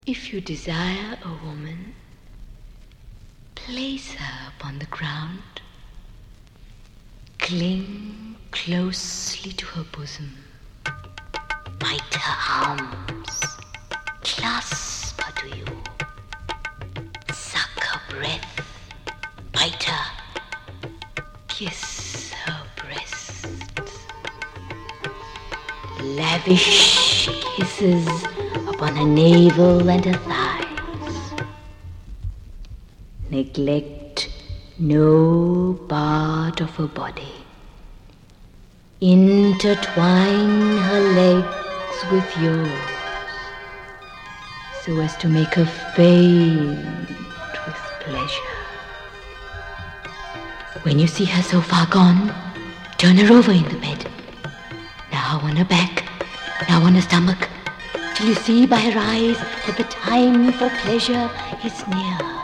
If you desire a woman, place her upon the ground, cling closely to her bosom, bite her arms, clasp her to you, suck her breath, bite her, kiss her breasts, lavish kisses upon her navel and her thighs. Neglect no part of her body. Intertwine her legs with yours so as to make her faint with pleasure. When you see her so far gone, turn her over in the bed. Now on her back, now on her stomach, till you see by her eyes that the time for pleasure is near.